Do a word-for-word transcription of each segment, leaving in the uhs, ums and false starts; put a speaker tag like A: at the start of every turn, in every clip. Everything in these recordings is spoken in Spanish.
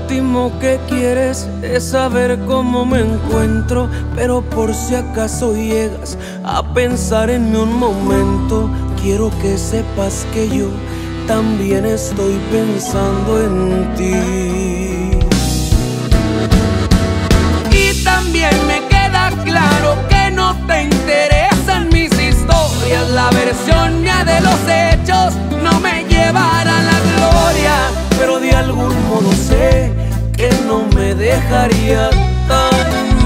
A: último que quieres es saber cómo me encuentro, pero por si acaso llegas a pensar en mí un momento, quiero que sepas que yo también estoy pensando en ti. Y también me queda claro que no te interesan mis historias, la versión mía de los hechos no me llevará a la gloria, pero de algún modo sé que no me dejaría tan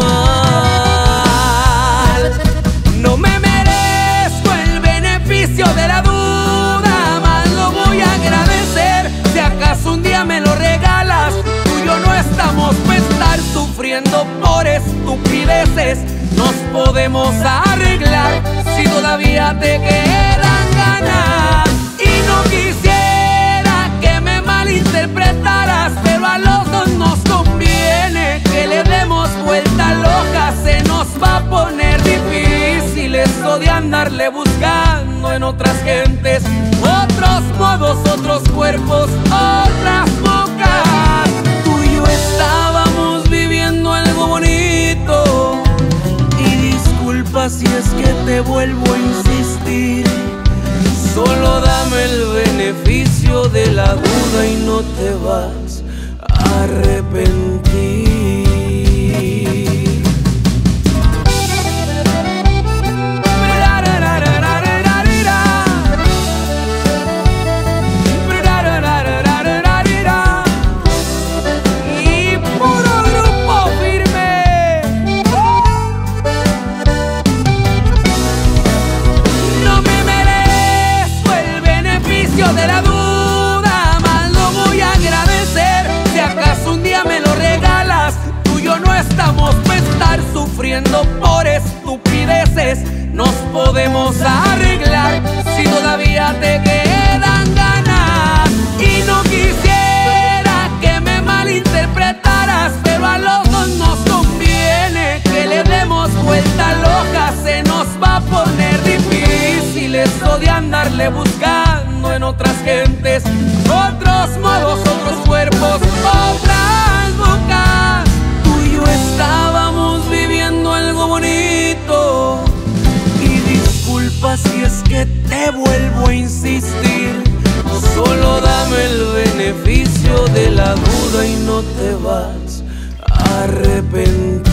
A: mal. No me merezco el beneficio de la duda, más lo voy a agradecer si acaso un día me lo regalas. Tú y yo no estamos para estar sufriendo por estupideces, nos podemos arreglar si todavía te quedan ganas. Y no quisiera que me malinterpretaras, pero a los dos nos conviene que le demos vuelta loca. Se nos va a poner difícil eso de andarle buscando en otras gentes otros modos, otros cuerpos, otras bocas. Tú y yo estábamos viviendo algo bonito, y disculpa si es que te vuelvo a insistir. Solo dame el beneficio de la duda y no te vas a arrepentir. De la duda, más lo voy a agradecer si acaso un día me lo regalas. Tú y yo no estamos para estar sufriendo por estupideces, nos podemos arreglar si todavía te quedan ganas. Y no quisiera que me malinterpretaras, pero a los dos nos conviene que le demos vuelta loca. Se nos va a poner difícil eso de andarle buscando en otras gentes otros modos, otros cuerpos, otras bocas. Tú y yo estábamos viviendo algo bonito, y disculpa si es que te vuelvo a insistir. Solo dame el beneficio de la duda y no te vas a arrepentir.